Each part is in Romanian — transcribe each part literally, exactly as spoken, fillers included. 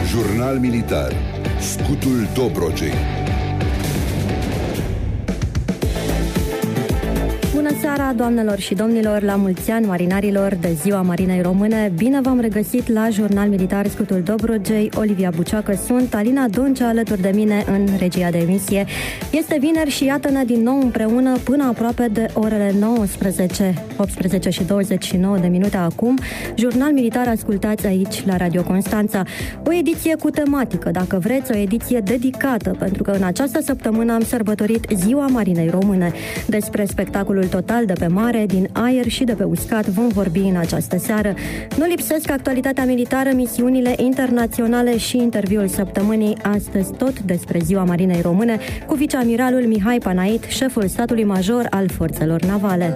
Jurnal militar. Scutul Dobrogei. Bună seara, doamnelor și domnilor, la mulți ani marinarilor de Ziua Marinei Române. Bine v-am regăsit la Jurnal Militar Scutul Dobrogei. Olivia Buceacă sunt, Alina Doncea alături de mine în regia de emisie. Este vineri și iată-ne din nou împreună până aproape de orele nouăsprezece, optsprezece și douăzeci și nouă de minute acum. Jurnal Militar ascultați aici la Radio Constanța. O ediție cu tematică, dacă vreți, o ediție dedicată, pentru că în această săptămână am sărbătorit Ziua Marinei Române. Despre spectacolul total de pe mare, din aer și de pe uscat vom vorbi în această seară. Nu lipsesc actualitatea militară, misiunile internaționale și interviul săptămânii, astăzi tot despre Ziua Marinei Române, cu viceamiralul Mihai Panait, șeful statului major al forțelor navale.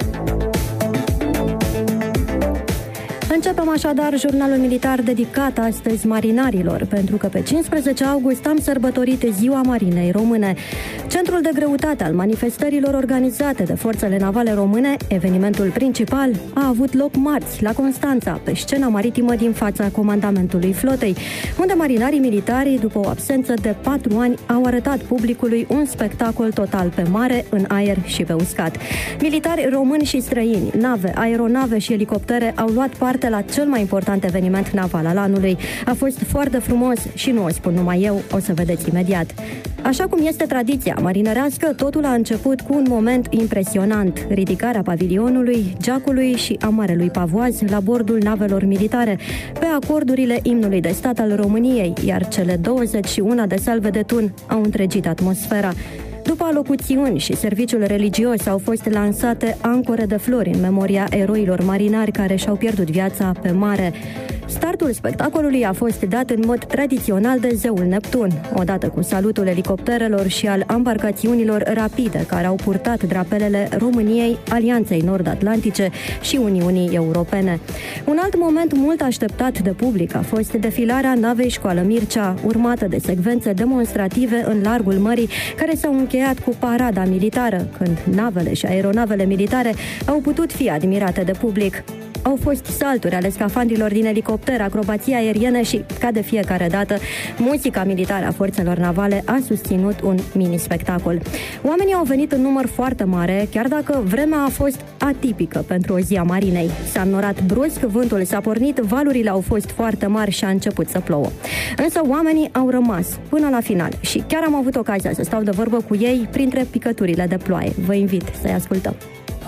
Începem așadar jurnalul militar dedicat astăzi marinarilor, pentru că pe cincisprezece august am sărbătorit Ziua Marinei Române. Centrul de greutate al manifestărilor organizate de forțele navale române, evenimentul principal, a avut loc marți la Constanța, pe scena maritimă din fața comandamentului flotei, unde marinarii militari, după o absență de patru ani, au arătat publicului un spectacol total pe mare, în aer și pe uscat. Militari români și străini, nave, aeronave și elicoptere au luat parte la cel mai important eveniment naval al anului. A fost foarte frumos și nu o spun numai eu, o să vedeți imediat. Așa cum este tradiția marinărească, totul a început cu un moment impresionant, ridicarea pavilionului, geacului și a Marelui Pavoaz la bordul navelor militare, pe acordurile imnului de stat al României, iar cele douăzeci și unu de salve de tun au întregit atmosfera. După alocuțiuni și serviciul religios au fost lansate ancore de flori în memoria eroilor marinari care și-au pierdut viața pe mare. Startul spectacolului a fost dat în mod tradițional de zeul Neptun, odată cu salutul elicopterelor și al ambarcațiunilor rapide care au purtat drapelele României, Alianței Nord-Atlantice și Uniunii Europene. Un alt moment mult așteptat de public a fost defilarea navei Școală Mircea, urmată de secvențe demonstrative în largul mării, care s-au încheiat cu parada militară, când navele și aeronavele militare au putut fi admirate de public. Au fost salturi ale scafandrilor din elicopter, acrobații aeriene și, ca de fiecare dată, muzica militară a forțelor navale a susținut un mini-spectacol. Oamenii au venit în număr foarte mare, chiar dacă vremea a fost atipică pentru o zi a marinei. S-a înnorat brusc, vântul s-a pornit, valurile au fost foarte mari și a început să plouă. Însă oamenii au rămas până la final și chiar am avut ocazia să stau de vorbă cu ei printre picăturile de ploaie. Vă invit să-i ascultăm.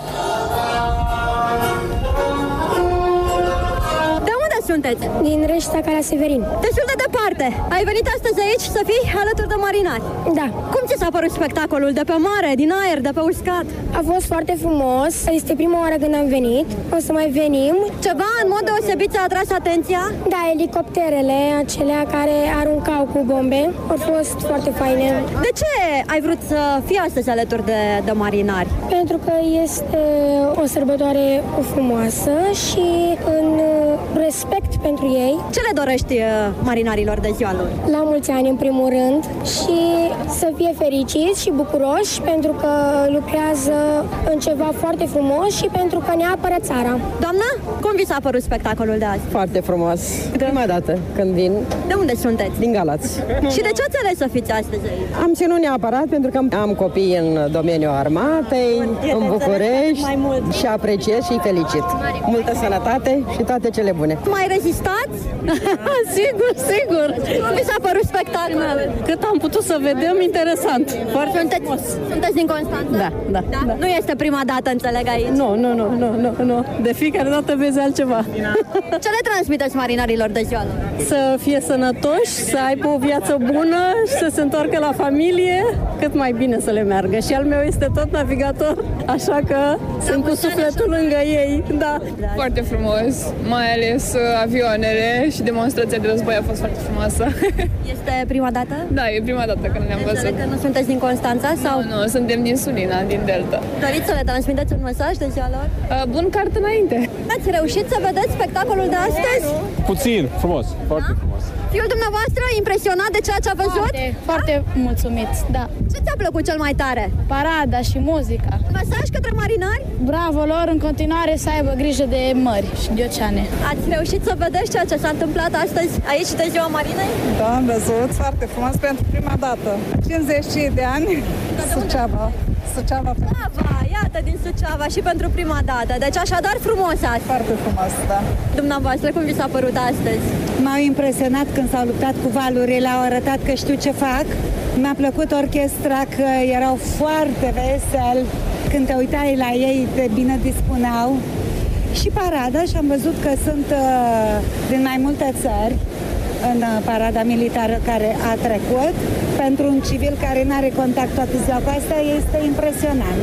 Sunteți? Din Reșița, Calea Severin. Destul de departe. Ai venit astăzi aici să fii alături de marinari. Da. Cum ți s-a părut spectacolul de pe mare, din aer, de pe uscat? A fost foarte frumos. Este prima oară când am venit. O să mai venim. Ceva în mod deosebit ți-a atras atenția? Da, elicopterele, acelea care aruncau cu bombe, au fost foarte faine. De ce ai vrut să fii astăzi alături de, de marinari? Pentru că este o sărbătoare frumoasă și în respect pentru ei. Ce le dorești marinarilor de ziua lor? La mulți ani, în primul rând, și să fie fericiți și bucuroși pentru că lucrează în ceva foarte frumos și pentru că ne apără țara. Doamna, cum vi s-a părut spectacolul de azi? Foarte frumos. Prima dată când vin. De unde sunteți? Din Galați. Și de ce ați ales să fiți astăzi aici? Am ținut neapărat pentru că am copii în domeniul armatei, în București și apreciez și felicit. Multă sănătate și toate cele bune. Mai rezistați? Sigur, sigur. Cum vi s-a părut spectacolul? Cât am putut să vedem, interesant. Foarte sunteți, frumos. Sunteți din Constanța? Da, da, da, da. Nu este prima dată, înțeleg, aici? Nu, nu, nu, nu, nu, nu. De fiecare dată vezi altceva. Ce le transmiteți marinarilor de ziua lor? Să fie sănătoși, să aibă o viață bună și să se întoarcă la familie, cât mai bine să le meargă. Și al meu este tot navigator, așa că sunt cu sufletul lângă ei. Da. Foarte frumos, mai ales avioanele și demonstrația de război a fost foarte frumoasă. Este prima dată? Da, e prima dată când ne-am văzut. Înțeleg că nu sunteți din Constanța? Sau? Nu, nu, suntem din Sulina, din Delta. Doriți să le transmiteți un mesaj de ziua lor? Uh, bun cart înainte. Ați reușit să vedeți spectacolul de astăzi? Puțin, frumos, foarte da? frumos. Fiul dumneavoastră impresionat de ceea ce a văzut? Foarte, foarte mulțumit, da. Ce ți-a plăcut cel mai tare? Parada și muzica. Mesaj către marinari? Bravo lor, în continuare să aibă grijă de mări și de oceane. Ați reușit să vedeți ceea ce s-a întâmplat astăzi aici de Ziua Marinei? Da, am văzut, foarte frumos pentru prima dată. cincizeci de ani, Suceava. Suceava. Suceava, iată, din Suceava și pentru prima dată. Deci așadar frumos astăzi. Foarte frumos, da. Dumneavoastră, cum vi s-a părut astăzi? M-au impresionat când s-au luptat cu valurile, au arătat că știu ce fac. Mi-a plăcut orchestra, că erau foarte veseli. Când te uitai la ei, de bine dispuneau. Și parada, și am văzut că sunt uh, din mai multe țări în uh, parada militară care a trecut. Pentru un civil care nu are contact toată ziua cu asta, este impresionant.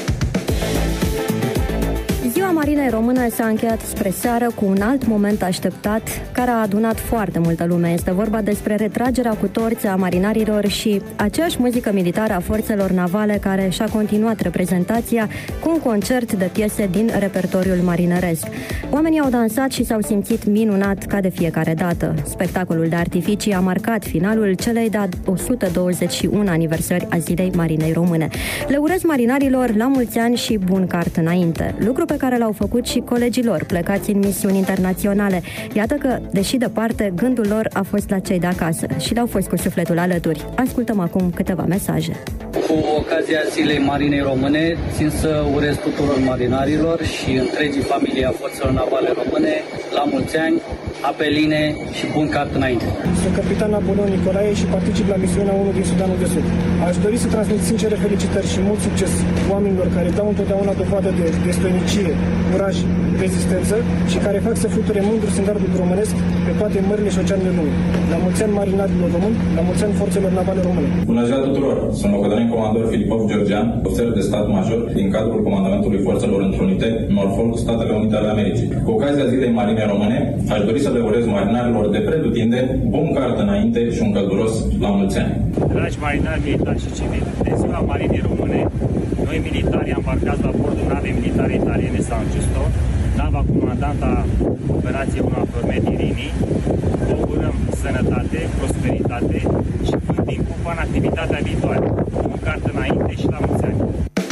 Ziua Marinei Române s-a încheiat spre seară cu un alt moment așteptat care a adunat foarte multă lume. Este vorba despre retragerea cu torțe a marinarilor și aceeași muzică militară a forțelor navale care și-a continuat reprezentația cu un concert de piese din repertoriul marinăresc. Oamenii au dansat și s-au simțit minunat ca de fiecare dată. Spectacolul de artificii a marcat finalul celei de-a o sută douăzeci și unu aniversări a Zilei Marinei Române. Le urez marinarilor la mulți ani și bun cart înainte, lucru pe care l-au făcut și colegii lor plecați în misiuni internaționale. Iată că, deși departe, gândul lor a fost la cei de acasă și le-au fost cu sufletul alături. Ascultăm acum câteva mesaje. Cu ocazia Zilei Marinei Române, țin să urez tuturor marinarilor și întregii familii a Forțelor Navale Române la mulți ani, apeline și bun cart înainte. Sunt capitan Napoleon Nicolae și particip la misiunea unu din Sudanul de Sud. Aș dori să transmit sincere felicitări și mult succes oamenilor care dau întotdeauna dovadă de destoinicie, curaj, rezistență și care fac să fluture mândru standardul românesc pe toate mările și oceanele lumii. La mulți ani marinarilor români, la mulți ani Forțelor Navale Române. Bună ziua tuturor! Sunt locotenent comandor Filipov Georgian, ofițer de stat major din cadrul Comandamentului Forțelor Întrunite, Norfolk, Statele Unite ale Americii. Cu ocazia Zilei Marinei Române, aș dori să le urez marinarilor de pretutindeni bun cart înainte și un călduros la mulți ani. Dragi marinari militari și civili, de Ziua Marinei Române, noi militari embarcați la bordul navei militare italiene San Giusto, nava comandanta operației UNAFOR Irini, vă urăm sănătate, prosperitate și până din cupa în activitatea viitoare. Bun cart înainte și la mulți ani.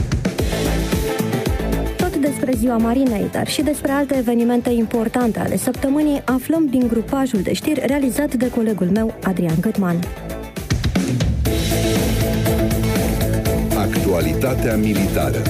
Despre Ziua Marinei, dar și despre alte evenimente importante ale săptămânii, aflăm din grupajul de știri realizat de colegul meu, Adrian Gătman. Actualitatea militară.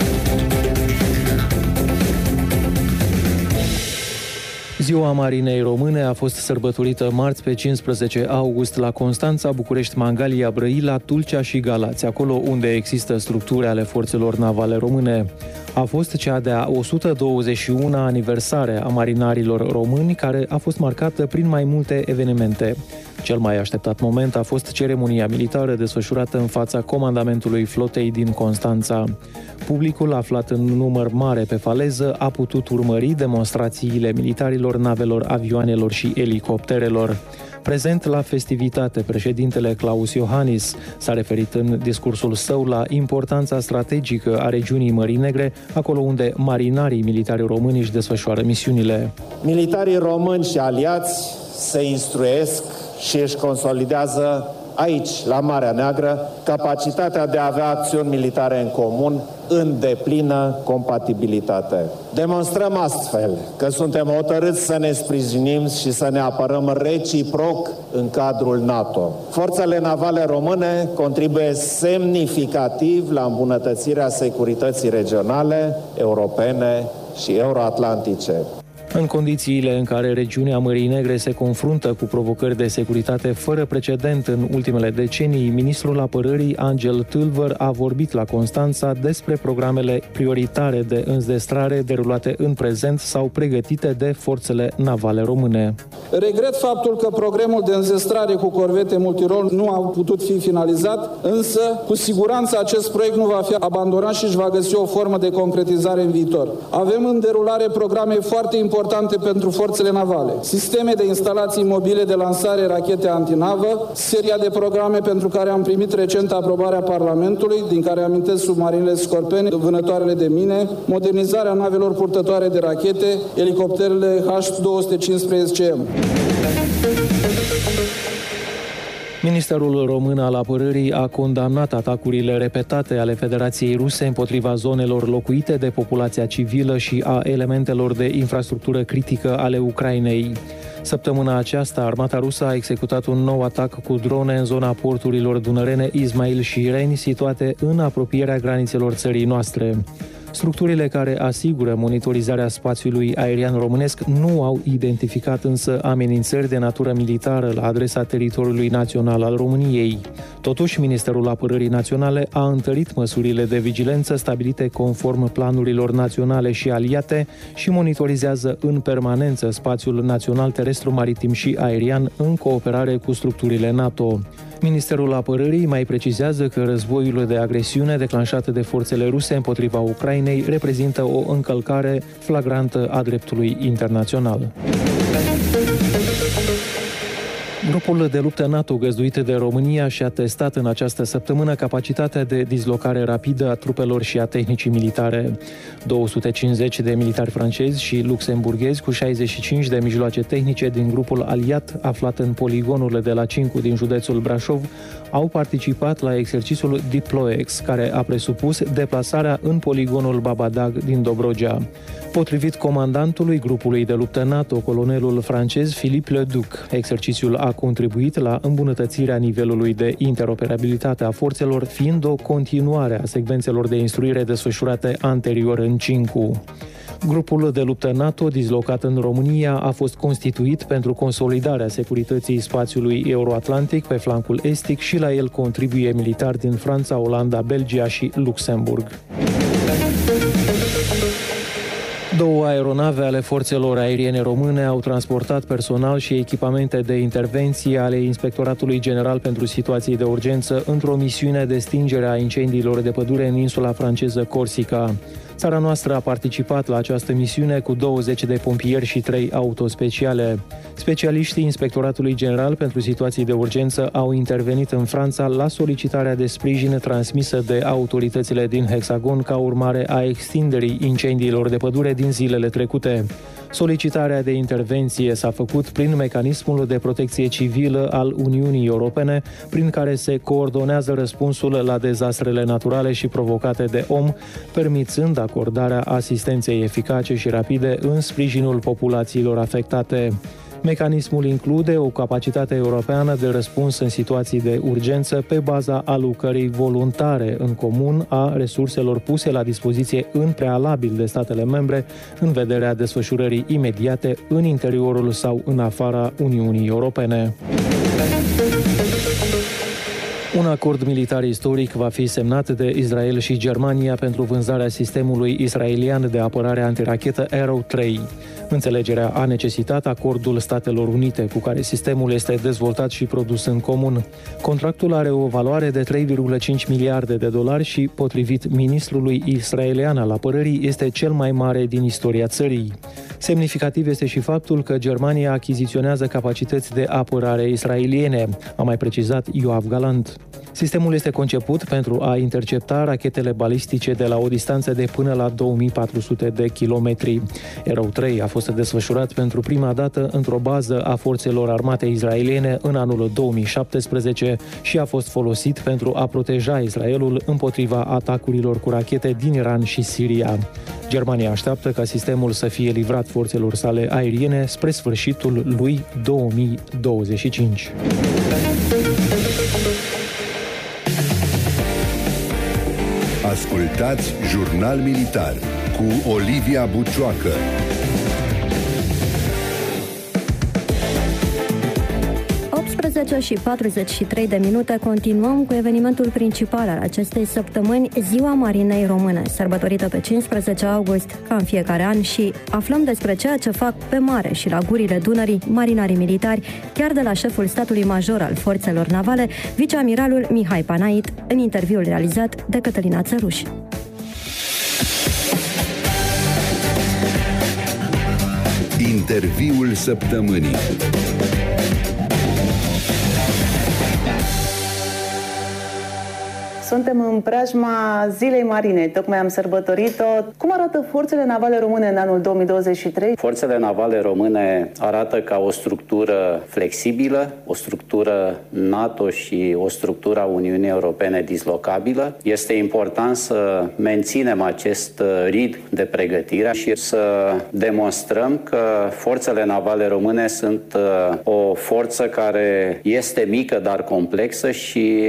Ziua Marinei Române a fost sărbătorită marți pe cincisprezece august la Constanța, București, Mangalia, Brăila, Tulcea și Galați, acolo unde există structuri ale forțelor navale române. A fost cea de-a o sută douăzeci și unu aniversare a marinarilor români, care a fost marcată prin mai multe evenimente. Cel mai așteptat moment a fost ceremonia militară desfășurată în fața comandamentului flotei din Constanța. Publicul, aflat în număr mare pe faleză, a putut urmări demonstrațiile militarilor, navelor, avioanelor și elicopterelor. Prezent la festivitate, președintele Klaus Iohannis s-a referit în discursul său la importanța strategică a regiunii Mării Negre, acolo unde marinarii militari români își desfășoară misiunile. Militarii români și aliați se instruiesc și își consolidează aici, la Marea Neagră, capacitatea de a avea acțiuni militare în comun în deplină compatibilitate. Demonstrăm astfel că suntem hotărâți să ne sprijinim și să ne apărăm reciproc în cadrul NATO. Forțele navale române contribuie semnificativ la îmbunătățirea securității regionale, europene și euroatlantice. În condițiile în care regiunea Mării Negre se confruntă cu provocări de securitate fără precedent în ultimele decenii, ministrul apărării Angel Tâlvăr a vorbit la Constanța despre programele prioritare de înzestrare derulate în prezent sau pregătite de forțele navale române. Regret faptul că programul de înzestrare cu corvete multirol nu a putut fi finalizat, însă cu siguranță acest proiect nu va fi abandonat și își va găsi o formă de concretizare în viitor. Avem în derulare programe foarte importante pentru forțele navale, sisteme de instalații mobile de lansare rachete antinavă, seria de programe pentru care am primit recent aprobarea Parlamentului, din care amintesc submarinele Scorpeni, vânătoarele de mine, modernizarea navelor purtătoare de rachete, elicopterele H două sute cincisprezece M. Ministerul Român al Apărării a condamnat atacurile repetate ale Federației Ruse împotriva zonelor locuite de populația civilă și a elementelor de infrastructură critică ale Ucrainei. Săptămâna aceasta, armata rusă a executat un nou atac cu drone în zona porturilor dunărene Ismail și Reni, situate în apropierea granițelor țării noastre. Structurile care asigură monitorizarea spațiului aerian românesc nu au identificat însă amenințări de natură militară la adresa teritoriului național al României. Totuși, Ministerul Apărării Naționale a întărit măsurile de vigilență stabilite conform planurilor naționale și aliate și monitorizează în permanență spațiul național terestru, maritim și aerian în cooperare cu structurile NATO. Ministerul Apărării mai precizează că războiul de agresiune declanșat de forțele ruse împotriva Ucrainei reprezintă o încălcare flagrantă a dreptului internațional. Grupul de luptă NATO găzduit de România și-a testat în această săptămână capacitatea de dislocare rapidă a trupelor și a tehnicii militare. două sute cincizeci de militari francezi și luxemburghezi cu șaizeci și cinci de mijloace tehnice din grupul aliat aflat în poligonurile de la Cincu din județul Brașov au participat la exercițiul Deployex, care a presupus deplasarea în poligonul Babadag din Dobrogea. Potrivit comandantului grupului de luptă NATO, colonelul francez Philippe Leduc, exercițiul a contribuit la îmbunătățirea nivelului de interoperabilitate a forțelor, fiind o continuare a secvențelor de instruire desfășurate anterior în Cincu. Grupul de luptă NATO, dislocat în România, a fost constituit pentru consolidarea securității spațiului euroatlantic pe flancul estic și la el contribuie militari din Franța, Olanda, Belgia și Luxemburg. Două aeronave ale forțelor aeriene române au transportat personal și echipamente de intervenție ale Inspectoratului General pentru Situații de Urgență într-o misiune de stingere a incendiilor de pădure în insula franceză Corsica. Țara noastră a participat la această misiune cu douăzeci de pompieri și trei autospeciale. Specialiștii Inspectoratului General pentru Situații de Urgență au intervenit în Franța la solicitarea de sprijin transmisă de autoritățile din Hexagon ca urmare a extinderii incendiilor de pădure din zilele trecute. Solicitarea de intervenție s-a făcut prin mecanismul de protecție civilă al Uniunii Europene, prin care se coordonează răspunsul la dezastrele naturale și provocate de om, permițând acordarea asistenței eficace și rapide în sprijinul populațiilor afectate. Mecanismul include o capacitate europeană de răspuns în situații de urgență pe baza alocării voluntare în comun a resurselor puse la dispoziție în prealabil de statele membre în vederea desfășurării imediate în interiorul sau în afara Uniunii Europene. Un acord militar istoric va fi semnat de Israel și Germania pentru vânzarea sistemului israelian de apărare antirachetă Arrow trei. Înțelegerea a necesitat acordul Statelor Unite, cu care sistemul este dezvoltat și produs în comun. Contractul are o valoare de trei virgulă cinci miliarde de dolari și, potrivit ministrului israelian al apărării, este cel mai mare din istoria țării. Semnificativ este și faptul că Germania achiziționează capacități de apărare israeliene, a mai precizat Yoav Gallant. Sistemul este conceput pentru a intercepta rachetele balistice de la o distanță de până la două mii patru sute de kilometri. Arrow trei a fost desfășurat pentru prima dată într-o bază a forțelor armate israeliene în anul două mii șaptesprezece și a fost folosit pentru a proteja Israelul împotriva atacurilor cu rachete din Iran și Siria. Germania așteaptă ca sistemul să fie livrat forțelor sale aeriene spre sfârșitul lui două mii douăzeci și cinci. Ascultați Jurnal Militar cu Olivia Bucioacă. optsprezece și patruzeci și trei de minute, continuăm cu evenimentul principal al acestei săptămâni, Ziua Marinei Române, sărbătorită pe cincisprezece august, ca în fiecare an, și aflăm despre ceea ce fac pe mare și la gurile Dunării marinarii militari, chiar de la șeful statului major al forțelor navale, viceamiralul Mihai Panait, în interviul realizat de Cătălina Țăruș. Interviul săptămânii. Suntem în preajma Zilei Marinei, tocmai am sărbătorit-o. Cum arată forțele navale române în anul două mii douăzeci și trei? Forțele navale române arată ca o structură flexibilă, o structură NATO și o structură a Uniunii Europene dislocabilă. Este important să menținem acest ritm de pregătire și să demonstrăm că forțele navale române sunt o forță care este mică, dar complexă și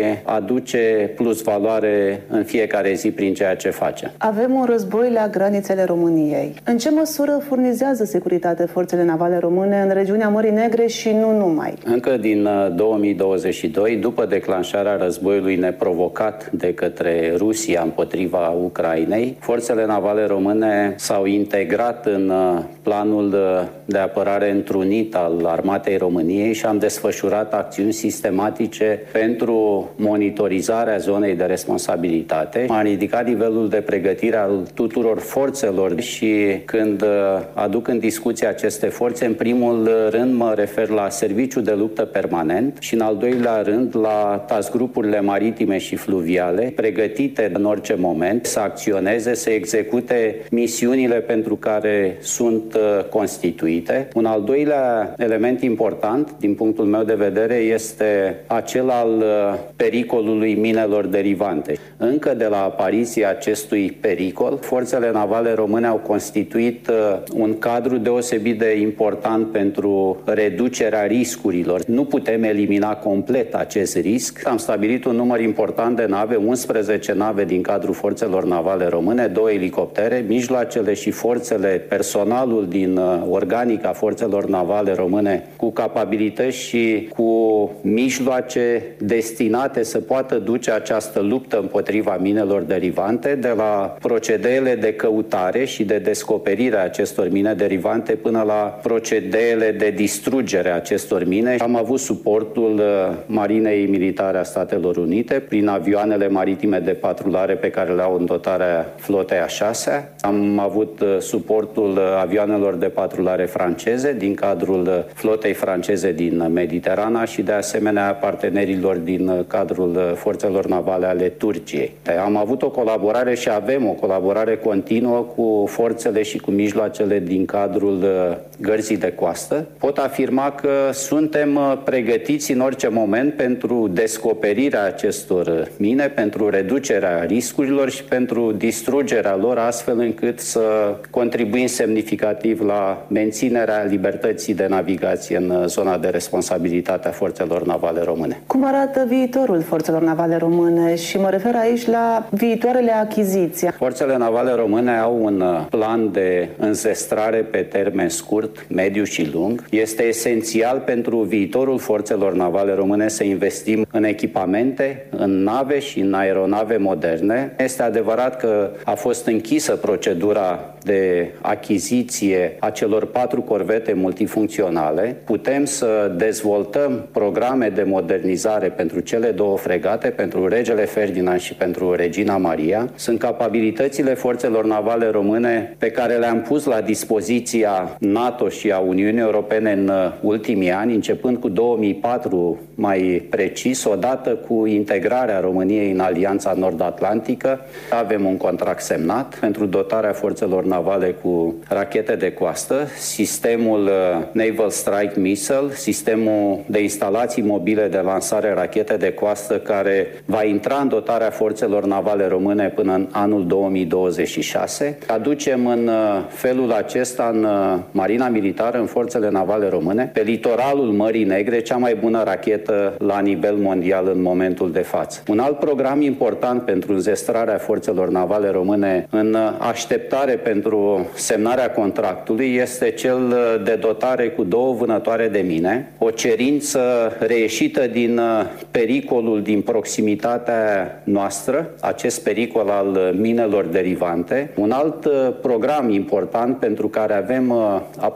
aduce plus valoare în fiecare zi prin ceea ce face. Avem un război la granițele României. În ce măsură furnizează securitate forțele navale române în regiunea Mării Negre și nu numai? Încă din două mii douăzeci și doi, după declanșarea războiului neprovocat de către Rusia împotriva Ucrainei, forțele navale române s-au integrat în planul de apărare întrunit al Armatei României și am desfășurat acțiuni sistematice pentru monitorizarea zonei de responsabilitate. Am ridicat nivelul de pregătire al tuturor forțelor și când aduc în discuție aceste forțe, în primul rând mă refer la serviciul de luptă permanent și în al doilea rând la task grupurile maritime și fluviale pregătite în orice moment să acționeze, să execute misiunile pentru care sunt constituite. Un al doilea element important din punctul meu de vedere este acel al pericolului minelor derivante. Încă de la apariția acestui pericol, forțele navale române au constituit un cadru deosebit de important pentru reducerea riscurilor. Nu putem elimina complet acest risc. Am stabilit un număr important de nave, unsprezece nave din cadrul forțelor navale române, două elicoptere, mijloacele și forțele, personalul din organica forțelor navale române cu capabilități și cu mijloace destinate să poată duce această luptă împotriva minelor derivante, de la procedeele de căutare și de descoperire a acestor mine derivante până la procedeele de distrugere a acestor mine. Am avut suportul Marinei Militare a Statelor Unite prin avioanele maritime de patrulare pe care le au în dotarea flotei a șasea. Am avut suportul avioanelor de patrulare franceze din cadrul flotei franceze din Mediterana și de asemenea partenerilor din cadrul forțelor navale ale Turciei. Am avut o colaborare și avem o colaborare continuă cu forțele și cu mijloacele din cadrul gărzii de coastă. Pot afirma că suntem pregătiți în orice moment pentru descoperirea acestor mine, pentru reducerea riscurilor și pentru distrugerea lor, astfel încât să contribuim semnificativ la menținerea libertății de navigație în zona de responsabilitate a forțelor navale române. Cum arată viitorul forțelor navale române? Și mă refer aici la viitoarele achiziții. Forțele navale române au un plan de înzestrare pe termen scurt, mediu și lung. Este esențial pentru viitorul forțelor navale române să investim în echipamente, în nave și în aeronave moderne. Este adevărat că a fost închisă procedura de achiziție a celor patru corvete multifuncționale. Putem să dezvoltăm programe de modernizare pentru cele două fregate, pentru Regele Ferdinand și pentru Regina Maria. Sunt capabilitățile forțelor navale române pe care le-am pus la dispoziția NATO și a Uniunii Europene în ultimii ani, începând cu două mii patru mai precis, odată cu integrarea României în Alianța Nord-Atlantică. Avem un contract semnat pentru dotarea forțelor navale cu rachete de coastă, sistemul Naval Strike Missile, sistemul de instalații mobile de lansare rachete de coastă care va intra în dotarea forțelor navale române până în anul două mii douăzeci și șase. Aducem în felul acesta în Marina Militară, în forțele navale române, pe litoralul Mării Negre, cea mai bună rachetă la nivel mondial în momentul de față. Un alt program important pentru înzestrarea forțelor navale române în așteptare pentru semnarea contractului este cel de dotare cu două vânătoare de mine, o cerință reieșită din pericolul din proximitatea noastră, acest pericol al minelor derivante. Un alt program important pentru care avem aproape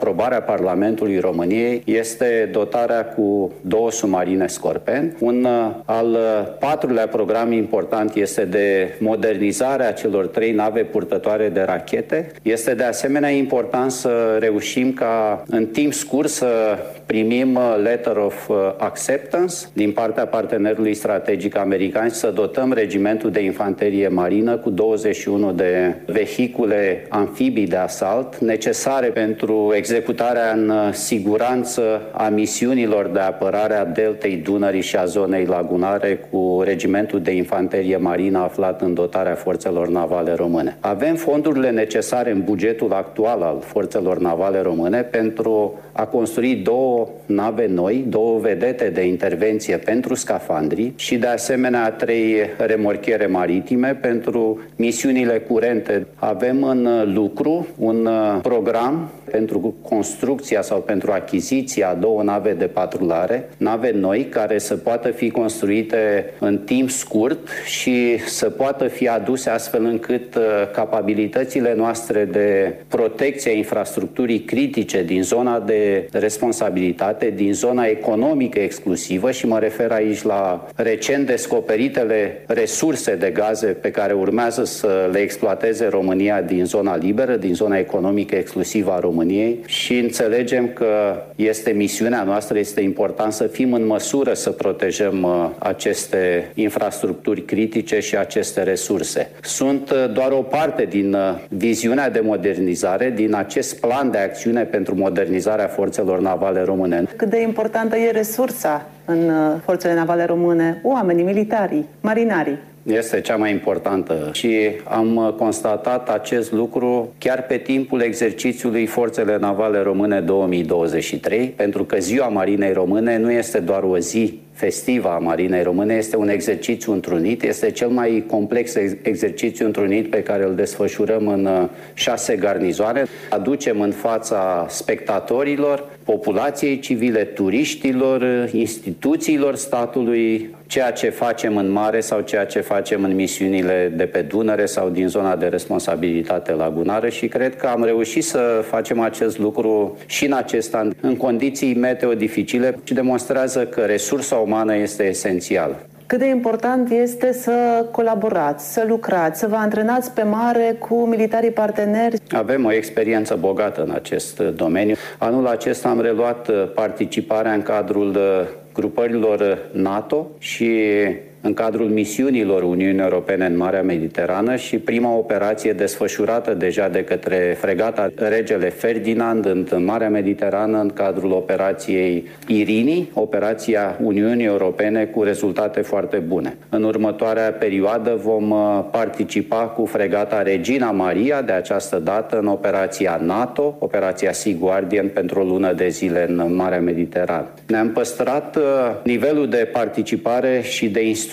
aprobarea Parlamentului României este dotarea cu două submarine Scorpion. Un al patrulea program important este de modernizarea celor trei nave purtătoare de rachete. Este de asemenea important să reușim ca în timp scurt să primim letter of acceptance din partea partenerului strategic american și să dotăm regimentul de infanterie marină cu douăzeci și unu de vehicule amfibii de asalt necesare pentru executarea în siguranță a misiunilor de apărare a deltei Dunării și a zonei lagunare cu regimentul de infanterie marină aflat în dotarea forțelor navale române. Avem fondurile necesare în bugetul actual al forțelor navale române pentru a construi două nave noi, două vedete de intervenție pentru scafandri și de asemenea trei remorchiere maritime pentru misiunile curente. Avem în lucru un program pentru construcția sau pentru achiziția a două nave de patrulare, nave noi care să poată fi construite în timp scurt și să poată fi aduse astfel încât capabilitățile noastre de protecție a infrastructurii critice din zona de responsabilitate, din zona economică exclusivă, și mă refer aici la recent descoperitele resurse de gaze pe care urmează să le exploateze România din zona liberă, din zona economică exclusivă a României, și înțelegem că este misiunea noastră, este important să fim în măsură să protejăm aceste infrastructuri critice și aceste resurse. Sunt doar o parte din viziunea de modernizare, din acest plan de acțiune pentru modernizarea forțelor navale române. Cât de importantă e resursa în forțele navale române, oamenii, militarii, marinarii? Este cea mai importantă și am constatat acest lucru chiar pe timpul exercițiului Forțele Navale Române două mii douăzeci și trei, pentru că Ziua Marinei Române nu este doar o zi festivă a Marinei Române, este un exercițiu întrunit, este cel mai complex exercițiu întrunit pe care îl desfășurăm în șase garnizoane. Aducem în fața spectatorilor, populației civile, turiștilor, instituțiilor statului, ceea ce facem în mare sau ceea ce facem în misiunile de pe Dunăre sau din zona de responsabilitate lagunară, și cred că am reușit să facem acest lucru și în acest an, în condiții meteo dificile, și demonstrează că resursa umană este esențială. Cât de important este să colaborați, să lucrați, să vă antrenați pe mare cu militarii parteneri? Avem o experiență bogată în acest domeniu. Anul acesta am reluat participarea în cadrul grupărilor NATO și în cadrul misiunilor Uniunii Europene în Marea Mediterană, și prima operație desfășurată deja de către fregata Regele Ferdinand în Marea Mediterană în cadrul operației Irini, operația Uniunii Europene cu rezultate foarte bune. În următoarea perioadă vom participa cu fregata Regina Maria de această dată în operația NATO, operația Sea Guardian, pentru o lună de zile în Marea Mediterană. Ne-am păstrat nivelul de participare și de instruire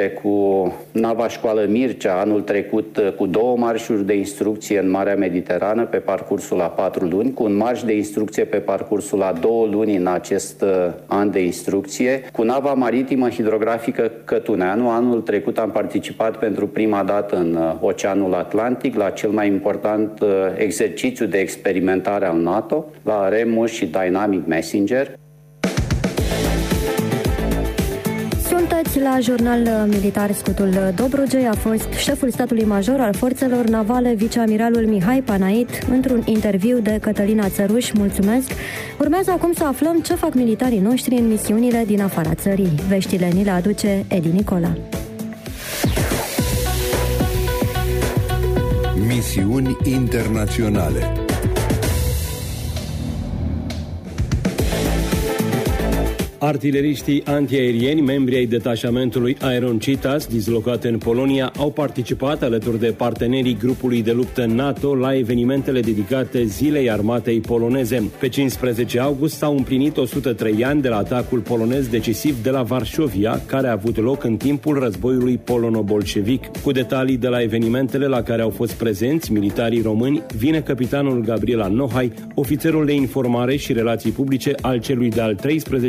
cu nava școală Mircea anul trecut, cu două marșuri de instrucție în Marea Mediterană pe parcursul a patru luni, cu un marș de instrucție pe parcursul a două luni în acest an de instrucție, cu nava maritimă hidrografică Cătuneanu. Anul trecut am participat pentru prima dată în Oceanul Atlantic la cel mai important exercițiu de experimentare al NATO, la Remus și Dynamic Messenger. Sunteți la Jurnal Militar. Scutul Dobrogei a fost șeful statului major al forțelor navale, viceamiralul Mihai Panait, într-un interviu de Cătălina Țăruș. Mulțumesc! Urmează acum să aflăm ce fac militarii noștri în misiunile din afara țării. Veștile ni le aduce Edi Nicola. Misiuni internaționale. Artileriștii antiaerieni, membri ai detașamentului Iron Cheetahs, dislocat în Polonia, au participat alături de partenerii grupului de luptă NATO la evenimentele dedicate Zilei Armatei Poloneze. Pe cincisprezece august s-au împlinit o sută trei ani de la atacul polonez decisiv de la Varșovia, care a avut loc în timpul războiului polono-bolșevic. Cu detalii de la evenimentele la care au fost prezenți militarii români, vine capitanul Gabriela Nohai, ofițerul de informare și relații publice al celui de-al treisprezecelea detașament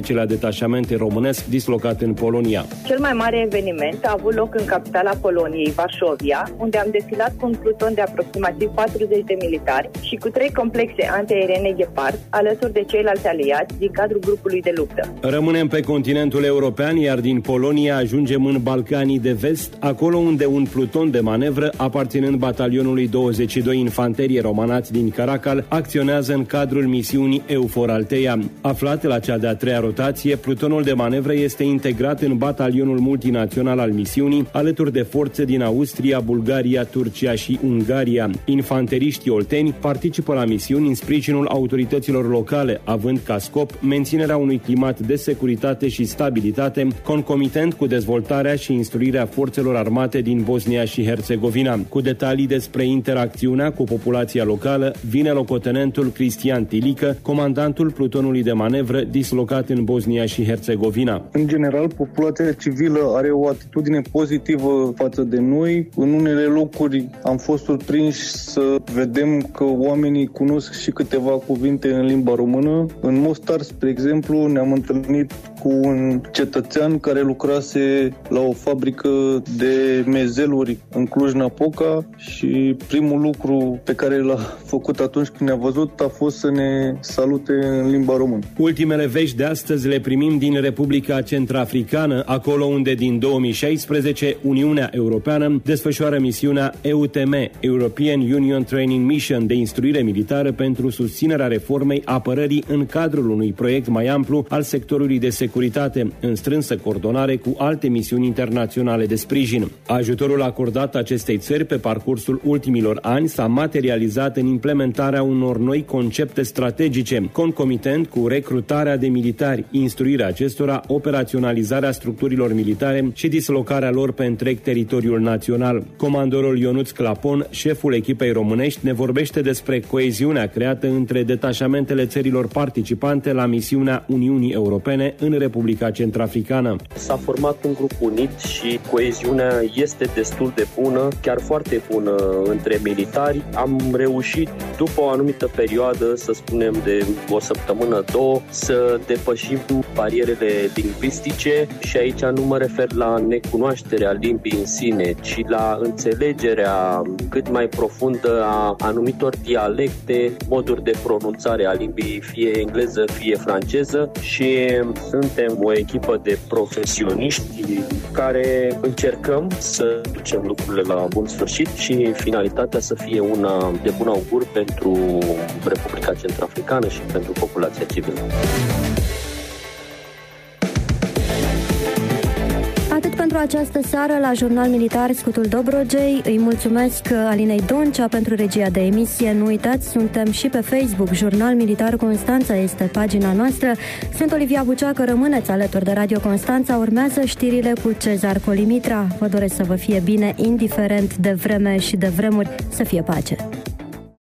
detașament românesc dislocat în Polonia. Cel mai mare eveniment a avut loc în capitala Poloniei, Varsovia, unde am defilat cu un pluton de aproximativ patruzeci de militari și cu trei complexe antiaeriene Gepard, alături de ceilalți aliați din cadrul grupului de luptă. Rămânem pe continentul european, iar din Polonia ajungem în Balcanii de Vest, acolo unde un pluton de manevră aparținând batalionului douăzeci și doi Infanterie Romanați din Caracal acționează în cadrul misiunii EUFOR Althea. Aflat la cea de-a treia rotație, plutonul de manevră este integrat în batalionul multinațional al misiunii, alături de forțe din Austria, Bulgaria, Turcia și Ungaria. Infanteriștii olteni participă la misiuni în sprijinul autorităților locale, având ca scop menținerea unui climat de securitate și stabilitate, concomitent cu dezvoltarea și instruirea forțelor armate din Bosnia și Herțegovina. Cu detalii despre interacțiunea cu populația locală vine locotenentul Cristian Tilică, comandantul plutonului de manevră dislocat în Bosnia și Herțegovina. În general, populația civilă are o atitudine pozitivă față de noi. În unele locuri am fost surprinși să vedem că oamenii cunosc și câteva cuvinte în limba română. În Mostar, spre exemplu, ne-am întâlnit cu un cetățean care lucrase la o fabrică de mezeluri în Cluj-Napoca și primul lucru pe care l-a făcut atunci când ne-a văzut a fost să ne salute în limba română. Ultimele vești de astăzi le primim din Republica Centrafricană, acolo unde din două mii șaisprezece Uniunea Europeană desfășoară misiunea E U T M, European Union Training Mission, de instruire militară pentru susținerea reformei apărării în cadrul unui proiect mai amplu al sectorului de securitate, în strânsă coordonare cu alte misiuni internaționale de sprijin. Ajutorul acordat acestei țări pe parcursul ultimilor ani s-a materializat în implementarea unor noi concepte strategice, concomitent cu recrutarea de militari, instruirea acestora, operaționalizarea structurilor militare și dislocarea lor pe întreg teritoriul național. Comandorul Ionuț Clapon, șeful echipei românești, ne vorbește despre coeziunea creată între detașamentele țărilor participante la misiunea Uniunii Europene în Republica Centrafricană. S-a format un grup unit și coeziunea este destul de bună, chiar foarte bună între militari. Am reușit, după o anumită perioadă, să spunem de o săptămână, două, să depășim barierele lingvistice și aici nu mă refer la necunoașterea limbii în sine, ci la înțelegerea cât mai profundă a anumitor dialecte, moduri de pronunțare a limbii, fie engleză, fie franceză, și suntem o echipă de profesioniști care încercăm să ducem lucrurile la bun sfârșit și finalitatea să fie una de bun augur pentru Republica Centrafricană și pentru populația civilă. Atât pentru această seară la Jurnal Militar Scutul Dobrogei. Îi mulțumesc Alinei Doncea pentru regia de emisie. Nu uitați, suntem și pe Facebook. Jurnal Militar Constanța este pagina noastră. Sunt Olivia Buceacă, rămâneți alături de Radio Constanța. Urmează știrile cu Cezar Colimitra. Vă doresc să vă fie bine, indiferent de vreme și de vremuri, să fie pace.